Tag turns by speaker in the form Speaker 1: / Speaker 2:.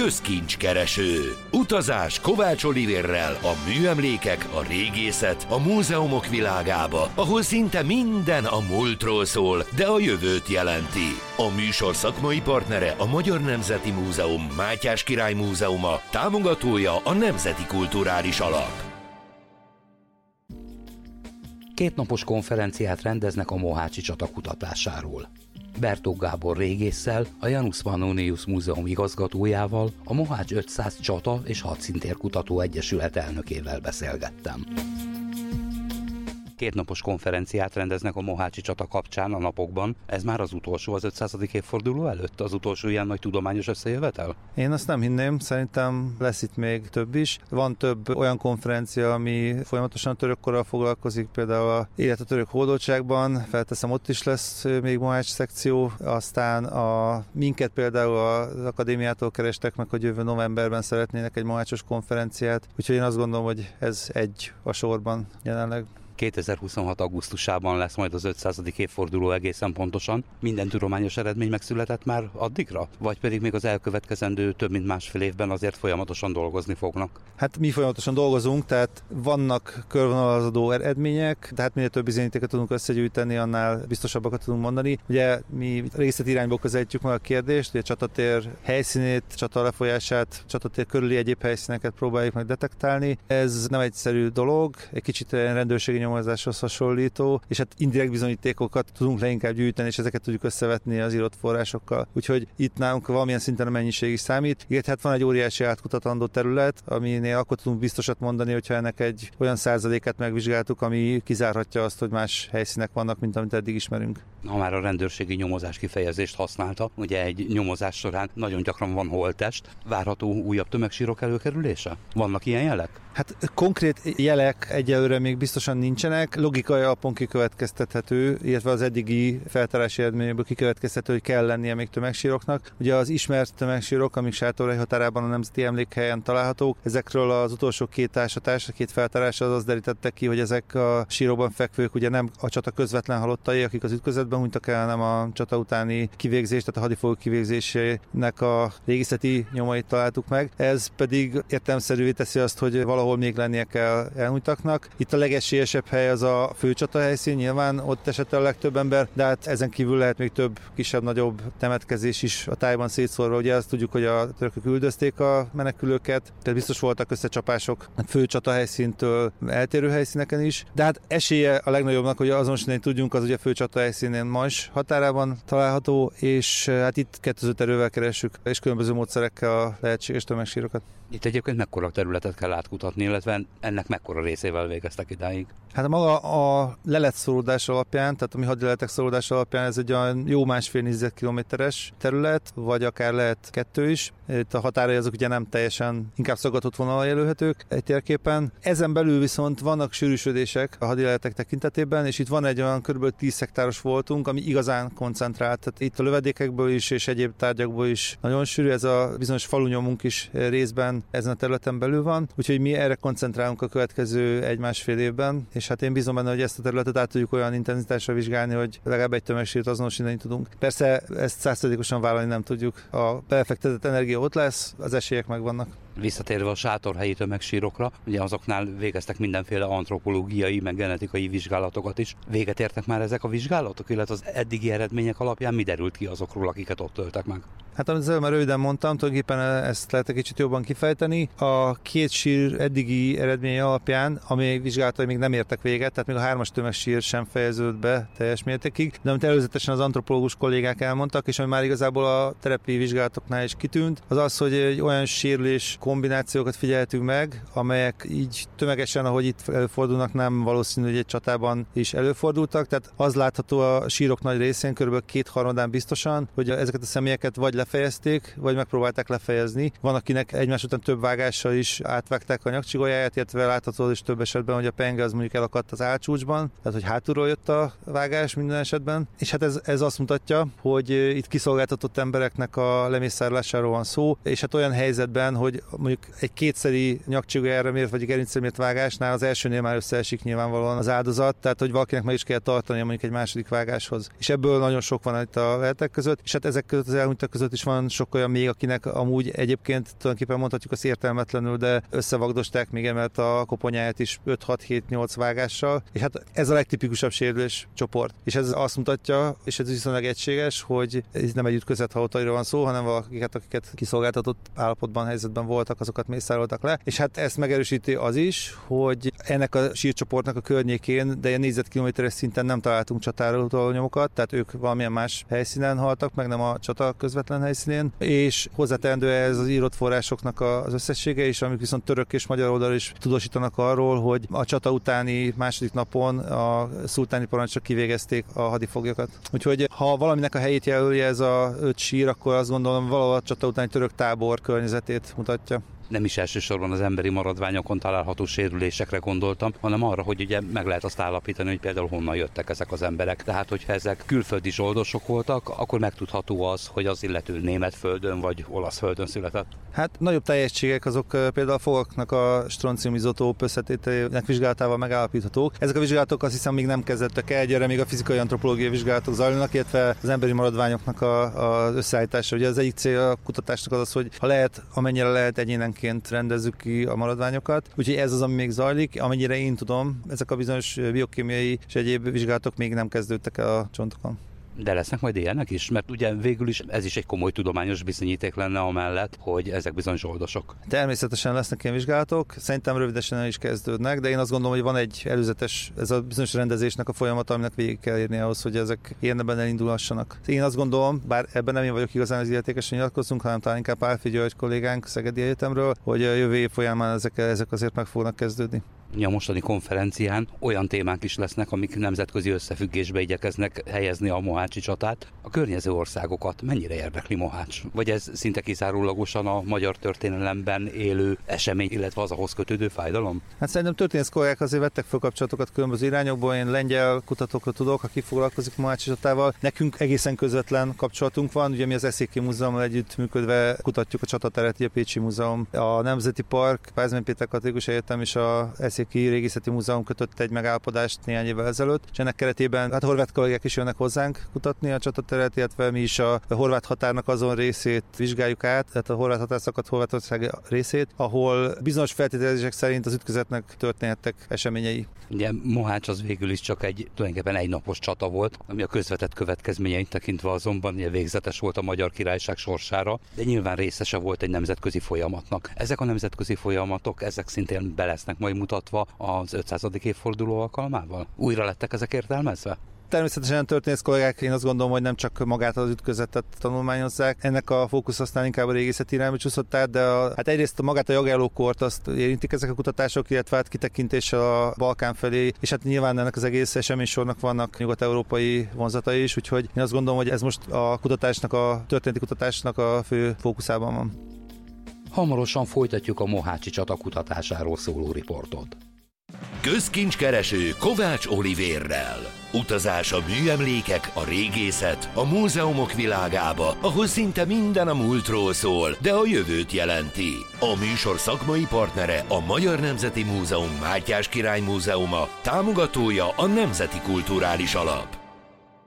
Speaker 1: közkincskereső. Utazás Kovács Olivérrel a műemlékek, a régészet, a múzeumok világába, ahol szinte minden a múltról szól, de a jövőt jelenti. A műsor szakmai partnere a Magyar Nemzeti Múzeum, Mátyás Király Múzeuma, támogatója a Nemzeti Kulturális Alap.
Speaker 2: Kétnapos konferenciát rendeznek a mohácsi csata kutatásáról. Bertók Gábor régésszel, a Janus Pannonius Múzeum igazgatójával, a Mohács 500 Csata és Hadszíntérkutató Egyesület elnökével beszélgettem. Kétnapos konferenciát rendeznek a mohácsi csata kapcsán a napokban. Ez már az utolsó az 500. évforduló előtt? Az utolsó ilyen nagy tudományos összejövetel?
Speaker 3: Én azt nem hinném, szerintem lesz itt még több is. Van több olyan konferencia, ami folyamatosan törökkorral foglalkozik, például a Élet a török hódoltságban, felteszem, ott is lesz még mohács szekció, aztán minket például az akadémiától kerestek meg, hogy jövő novemberben szeretnének egy mohácsos konferenciát, úgyhogy én azt gondolom, hogy ez egy a sorban jelenleg.
Speaker 2: 2026. augusztusában lesz majd az 500. évforduló egészen pontosan. Minden tudományos eredmény megszületett már addigra? Vagy pedig még az elkövetkezendő több mint másfél évben azért folyamatosan dolgozni fognak?
Speaker 3: Hát mi folyamatosan dolgozunk, tehát vannak körvonalazódó eredmények, tehát minél több bizonyítékot tudunk összegyűjteni, annál biztosabbakat tudunk mondani. Ugye mi részleti irányból közelítjük meg a kérdést, hogy a csatatér helyszínét, csata lefolyását, csatatér körüli egyéb helyszíneket próbáljuk meg detektálni. Ez nem egyszerű dolog, egy kicsit rendőrségi nyomozáshoz hasonlító, és hát indirekt bizonyítékokat tudunk leginkább gyűjteni, és ezeket tudjuk összevetni az írott forrásokkal. Úgyhogy itt nálunk valamilyen szinten a mennyiség is számít. Igen, hát van egy óriási átkutatandó terület, aminél akkor tudunk biztosat mondani, hogyha ennek egy olyan százalékát megvizsgáltuk, ami kizárhatja azt, hogy más helyszínek vannak, mint amit eddig ismerünk.
Speaker 2: Ha már a rendőrségi nyomozás kifejezést használta, ugye egy nyomozás során nagyon gyakran van holttest, várható újabb tömegsírok előkerülése? Vannak ilyen jelek?
Speaker 3: Hát konkrét jelek egyelőre még biztosan nincsenek. Logikai alapon kikövetkeztethető, illetve az eddigi feltárási eredményekből kikövetkeztethető, hogy kell lennie még tömegsíroknak. Ugye az ismert tömegsírok, amik Sátorhely határában a Nemzeti Emlékhelyen találhatók, ezekről az utolsó két feltárás az derítette ki, hogy ezek a sírokban fekvők ugye nem a csata közvetlen halottai, akik az ütközetben hunytak el, hanem a csata utáni kivégzés, tehát a hadifoglyok kivégzésének a régészeti nyomait találtuk meg. Ez pedig értelemszerűvé teszi azt, hogy valahol még lennie kell elhunytaknak. Itt a legesélyesebb hely az a főcsata helyszín, nyilván ott esett a legtöbb ember, de hát ezen kívül lehet még több kisebb-nagyobb temetkezés is a tájban szétszórva. Ugye azt tudjuk, hogy a törökök üldözték a menekülőket, tehát biztos voltak összecsapások a főcsata helyszíntől eltérő helyszíneken is, de hát esélye a legnagyobbnak, hogy azonosítani tudjunk, az ugye a főcsata helyszínén Majs határában található, és hát itt kettőzött erővel keressük, és különböző módszerekkel a lehetséges tömegsírokat.
Speaker 2: Itt egyébként mekkora területet kell átkutatni, illetve ennek mekkora részével végeztek idáig?
Speaker 3: Hát maga a leletszóródás alapján, tehát a mi hadileletek szólódás alapján ez egy olyan jó 1,5 négyzetkilométeres terület, vagy akár lehet 2 is. Itt a határai azok ugye nem teljesen, inkább szaggatott vonalon jelölhetők egy térképen. Ezen belül viszont vannak sűrűsödések a hadileletek tekintetében, és itt van egy olyan kb. 10 hektáros voltunk, ami igazán koncentrált. Tehát itt a lövedékekből is és egyéb tárgyakból is nagyon sűrű, ez a bizonyos falunyomunk is részben ezen a területen belül van, úgyhogy mi erre koncentrálunk a következő 1-1,5 évben, és hát én bízom benne, hogy ezt a területet át tudjuk olyan intenzitásra vizsgálni, hogy legalább egy tömegsírt azonosítani tudunk. Persze ezt 100%-osan vállalni nem tudjuk. A befektetett energia ott lesz, az esélyek megvannak.
Speaker 2: Visszatérve a sátorhelyi tömegsírokra, ugye azoknál végeztek mindenféle antropológiai, meg genetikai vizsgálatokat is. Véget értek már ezek a vizsgálatok, illetve az eddigi eredmények alapján mi derült ki azokról, akiket ott öltek meg?
Speaker 3: Hát amit előbb már röviden mondtam, tulajdonképpen ezt lehet egy kicsit jobban kifejteni. A két sír eddigi eredmény alapján, ami vizsgálatai még nem értek véget, tehát még a 3-as tömegsír sem fejeződött be teljes mértékig, de amit előzetesen az antropológus kollégák elmondtak, és ami már igazából a terepi vizsgálatoknál is kitűnt, az az, hogy egy olyan sírlés kombinációkat figyeltünk meg, amelyek így tömegesen, ahogy itt előfordulnak, nem valószínű, hogy egy csatában is előfordultak, tehát az látható a sírok nagy részén, kb. 2/3 biztosan, hogy ezeket a személyeket vagy lefejezték, vagy megpróbálták lefejezni. Van, akinek egymás után több vágással is átvágták a nyakcsigolyáját, illetve látható is több esetben, hogy a penge az mondjuk elakadt az állcsúcsban, tehát hogy hátulról jött a vágás minden esetben. És hát ez azt mutatja, hogy itt kiszolgáltatott embereknek a lemészárlásáról van szó, és hát olyan helyzetben, hogy mondjuk egy kétszeri nyakcsigolyára mért, vagy gerincre mért vágásnál az elsőnél már összeesik nyilvánvalóan az áldozat, tehát hogy valakinek meg is kell tartani mondjuk egy második vágáshoz. És ebből nagyon sok van itt a lehetek között, és hát ezek között az elhunytak között között is van sok olyan még, akinek amúgy egyébként tulajdonképpen mondhatjuk azt értelmetlenül, de összevagdosták még emellett a koponyáját is 5-6-7-8 vágással, és hát ez a legtipikusabb sérülés csoport. És ez azt mutatja, és ez viszonylag egységes, hogy ez nem egy ütközet halotairól van szó, hanem valakiket, akiket kiszolgáltatott állapotban, helyzetben voltak, azokat mészároltak le. És hát ezt megerősíti az is, hogy ennek a sírcsoportnak a környékén, de ilyen négyzetkilométeres szinten nem találtunk csatároló nyomokat, tehát ők valamilyen más helyszínen haltak, meg nem a csata közvetlen helyszínén, és hozzáteendő ez az írott forrásoknak az összessége is, amik viszont török és magyar oldal is tudósítanak arról, hogy a csata utáni második napon a szultáni parancsok kivégezték a hadifoglyokat. Úgyhogy ha valaminek a helyét jelöli ez a 5 sír, akkor azt gondolom valahol a csata utáni török tábor környezetét mutatja.
Speaker 2: Nem is elsősorban az emberi maradványokon található sérülésekre gondoltam, hanem arra, hogy ugye meg lehet azt állapítani, hogy például honnan jöttek ezek az emberek. Tehát, hogyha ezek külföldi zsoldosok voltak, akkor megtudható az, hogy az illető német földön vagy olasz földön született.
Speaker 3: Hát nagyobb teljességek azok például a fogaknak a stronciumizotóp összetételének vizsgálatával megállapíthatók. Ezek a vizsgálatok azt hiszem még nem kezdettek el, egyre még a fizikai antropológiai vizsgálatok zajlanak, illetve az emberi maradványoknak az összeállítása. Ugye az egyik cél a kutatásnak az, hogy ha lehet, amennyire lehet egyénenként rendezzük ki a maradványokat. Úgyhogy ez az, ami még zajlik. Amennyire én tudom, ezek a bizonyos biokémiai és egyéb vizsgálatok még nem kezdődtek el a csontokon.
Speaker 2: De lesznek majd ilyenek is? Mert ugye végül is ez is egy komoly tudományos bizonyíték lenne amellett, hogy ezek bizony zsoldosok.
Speaker 3: Természetesen lesznek ilyen vizsgálatok, szerintem rövidesen el is kezdődnek, de én azt gondolom, hogy van egy előzetes, ez a bizonyos rendezésnek a folyamata, aminek végig kell érni ahhoz, hogy ezek érdemben elindulhassanak. Én azt gondolom, bár ebben nem én vagyok igazán az illetékesen nyilatkozunk, hanem talán inkább Pálfi György kollégánk Szegedi Egyetemről, hogy a jövő év folyamán ezek azért meg fognak kezdődni.
Speaker 2: A mostani konferencián olyan témák is lesznek, amik nemzetközi összefüggésbe igyekeznek helyezni a mohácsi csatát. A környező országokat mennyire érdekli Mohács? Vagy ez szinte kizárólagosan a magyar történelemben élő esemény, illetve az ahhoz kötődő fájdalom?
Speaker 3: Hát szerintem történész kollégák azért vettek fel kapcsolatokat különböző irányokból. Én lengyel kutatókra tudok, aki foglalkozik Mohácsi csatával. Nekünk egészen közvetlen kapcsolatunk van, ugye mi az SZK Múzeummal együttműködve kutatjuk a csatateret, a Pécsi Múzeum, a Nemzeti Park, Pázmány Péter Katolikus Egyetem és a SZK Régészeti Múzeum kötött egy megállapodást néhány évvel ezelőtt, és ennek keretében hát horvát kollégák is jönnek hozzánk kutatni a csatateret, illetve mi is a horvát határnak azon részét vizsgáljuk át, tehát a horvát határszakadt Horvátország részét, ahol bizonyos feltételezések szerint az ütközetnek történhettek eseményei.
Speaker 2: Ugye Mohács az végül is csak tulajdonképpen egy napos csata volt, ami a közvetett következményeit tekintve azonban végzetes volt a Magyar Királyság sorsára, de nyilván részese volt egy nemzetközi folyamatnak. Ezek a nemzetközi folyamatok, ezek szintén be lesznek majd mutatva az 500. évforduló alkalmával? Újra lettek ezek értelmezve?
Speaker 3: Természetesen történész kollégák, én azt gondolom, hogy nem csak magát az ütközetet tanulmányozzák. Ennek a fókusz aztán inkább a régészeti irányba csúszott át, de hát egyrészt magát a jogállókort azt érintik ezek a kutatások, illetve hát kitekintéssel a Balkán felé, és hát nyilván ennek az egész eseménysornak vannak nyugat-európai vonzatai is, úgyhogy én azt gondolom, hogy ez most a kutatásnak, a történeti kutatásnak a fő fókuszában van.
Speaker 2: Hamarosan folytatjuk a mohácsi csata kutatásáról szóló riportot.
Speaker 1: Közkincskereső Kovács Olivérrel. Utazás a műemlékek, a régészet, a múzeumok világába, ahol szinte minden a múltról szól, de a jövőt jelenti. A műsor szakmai partnere a Magyar Nemzeti Múzeum Mátyás Király Múzeuma, támogatója a Nemzeti Kulturális Alap.